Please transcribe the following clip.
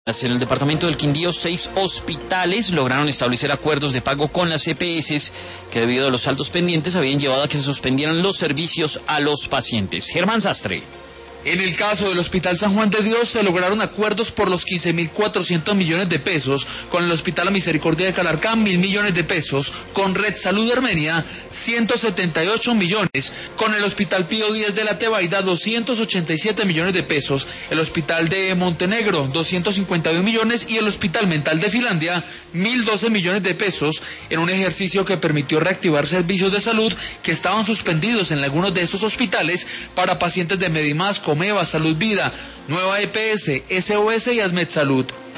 En el departamento del Quindío, 6 hospitales lograron establecer acuerdos de pago con las EPS que debido a los saldos pendientes habían llevado a que se suspendieran los servicios a los pacientes. Germán Sastre. En el caso del Hospital San Juan de Dios se lograron acuerdos por los 15.400 millones de pesos, con el Hospital La Misericordia de Calarcá 1.000 millones de pesos, con Red Salud de Armenia 178 millones, con el Hospital Pío X de la Tebaida 287 millones de pesos, el Hospital de Montenegro 251 millones y el Hospital Mental de Finlandia 1.012 millones de pesos, en un ejercicio que permitió reactivar servicios de salud que estaban suspendidos en algunos de estos hospitales para pacientes de Medimás, Comeva, Salud Vida, Nueva EPS, SOS y Asmed Salud.